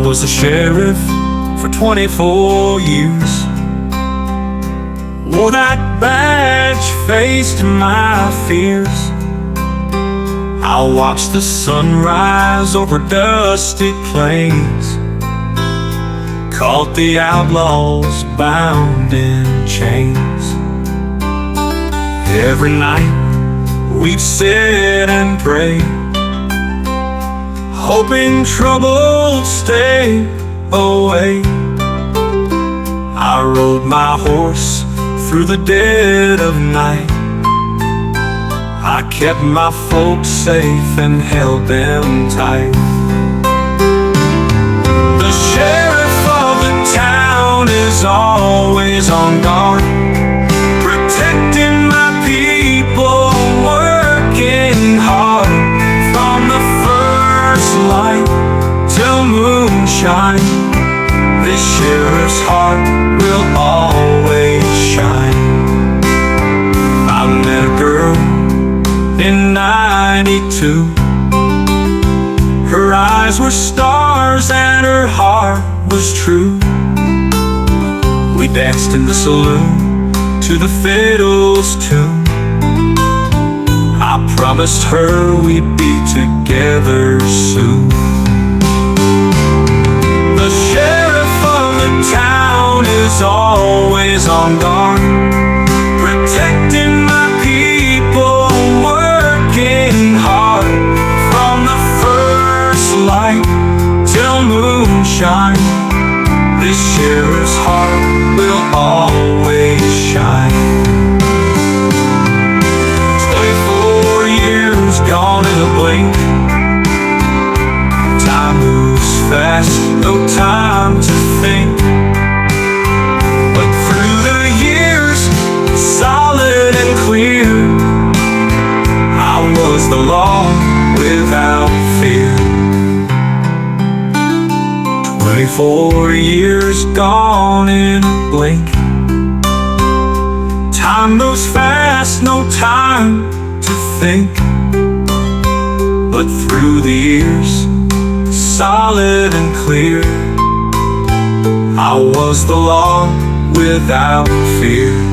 was a sheriff for 24 years. Wore that badge, faced my fears. I watched the sun rise over dusty plains, caught the outlaws bound in chains. Every night we'd sit and pray, hoping trouble would stay away. I rode my horse through the dead of night. I kept my folks safe and held them tight. The sheriff of the town is always on guard, protecting my people, working hard. From the first light till moonshine, this sheriff's heart will always shine. I met a girl in '92. Her eyes were stars and her heart was true. We danced in the saloon to the fiddle's tune. I promised her we'd be together soon. The sheriff of the town is always on guard, protecting my people, working hard. From the first light till moonshine, this sheriff's heart will always shine. 24 years gone in a blink. Time moves fast, no time to think. But through the years, solid and clear, I was the law without fear. 24 years gone in a blink. Time moves fast, no time to think. But through the years, solid and clear, I was the law without fear.